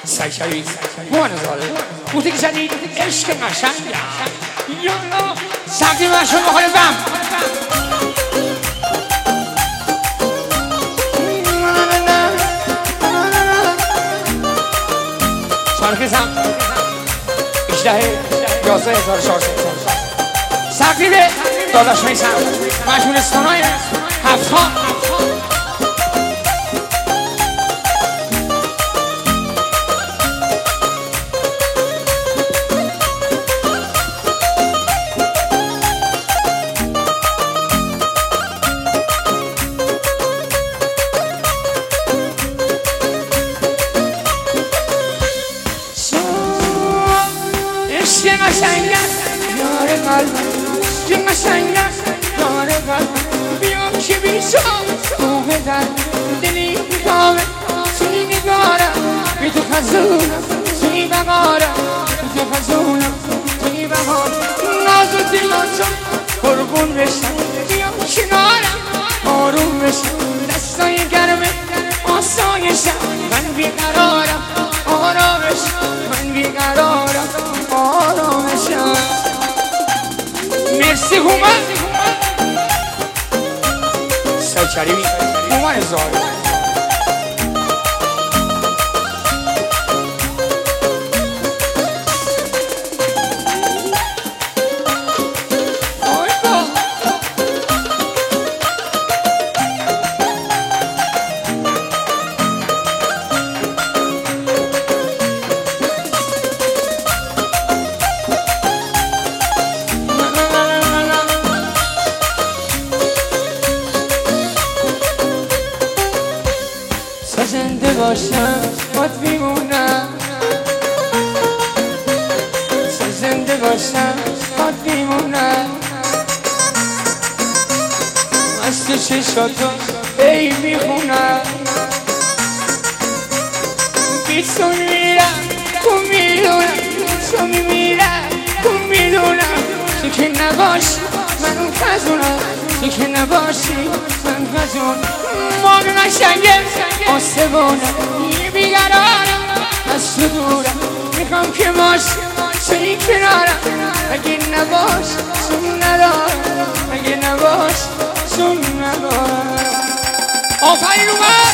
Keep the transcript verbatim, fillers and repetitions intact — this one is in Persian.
سیشری موان زاده بوده که جدید عشق قشنگ یالا سبزی مشون بخوره بم سارکیزم اشتهه یازده هزار شارسه سقیده داداش میسم مجمولستانای هفتان عشق قشنگم یار قلبم عشق قشنگم یار قلبم بیام که بیشم تومه در دلی بیامه توی نگارم بی تو خزونم توی بقارم بی تو خزونم توی بقارم ناز و دلاتم قربون بشم بیام کنارم آروم بشم دستای گرمه آسایشم من بیقرارم آرامشم من بیقرارم آرامشم مرسی هومن سیچری هومن زاره زنده باشم باد میمونم زنده باشم باد میمونم از تو چشاتو ای میخونم بیتون میرم تو میدونم تو میمیرم تو میدونم تو که نباشی من اون خزونم تو که نباشی من خزونم مال قشنگه آسمونم یه بیقرارم از تو دورم میخوام که باشی توی کنارم اگه نباش سون ندارم اگه نباش سون ندارم آفرین اومد